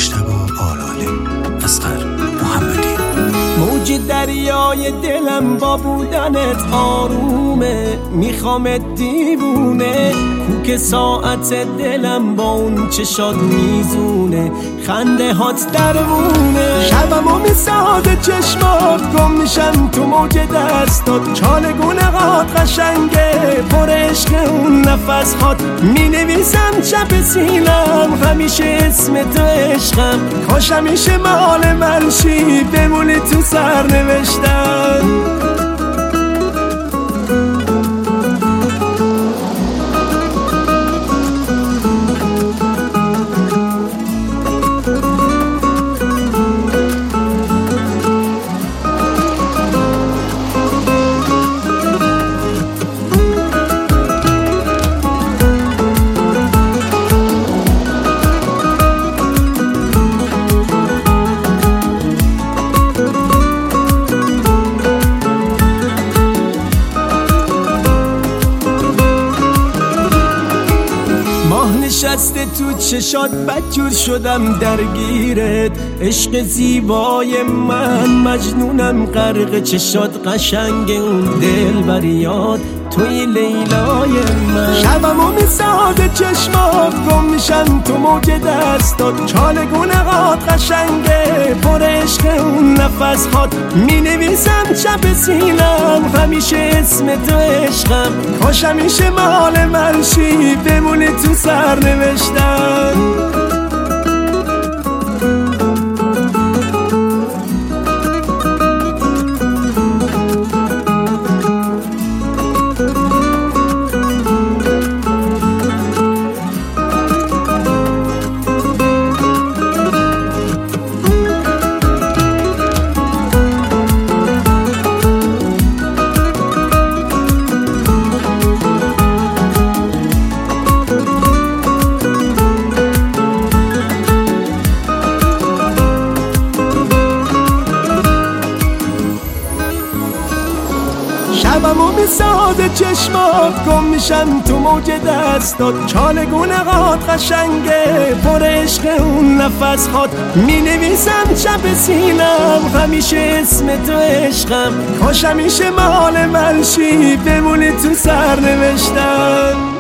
مجتبی آلاله، اصغر محمدی. موج دریای دلم با بودنت آرومه، میخوامت دیوونه. کوک ساعت دلم با اون چشات میزونه، خنده هات درمونه. شبمو میساده چشمات، گم میشم تو موج دستات. چالگونه هات قشنگه، پر عشق اون نفس هات. مینویسم چپ سینم همیشه اسم تو عشقم. کاش همیشه مال من شی، بمونی تو سرنوشتم. نشسته تو چشات بدجور شدم درگیرت. عشق زیبای من مجنونم غرق چشات. قشنگ اون دلبریات توی لیلای من. شبمو میساده چشمات، گم میشم تو موج دستات. چالگونه هات قشنگه، پر عشق اون نفس هات. مینویسم چپ سینم همیشه اسم تو عشقم. کاش همیشه مال من شی، بمونی تو سرنوشتم. شبمو میساده چشمات، گم میشم تو موج دستات. چالگونه هات قشنگه، پر عشق اون نفس هات. مینویسم چپ سینم همیشه اسم تو عشقم. کاش همیشه مال من شی، بمونی تو سرنوشتم.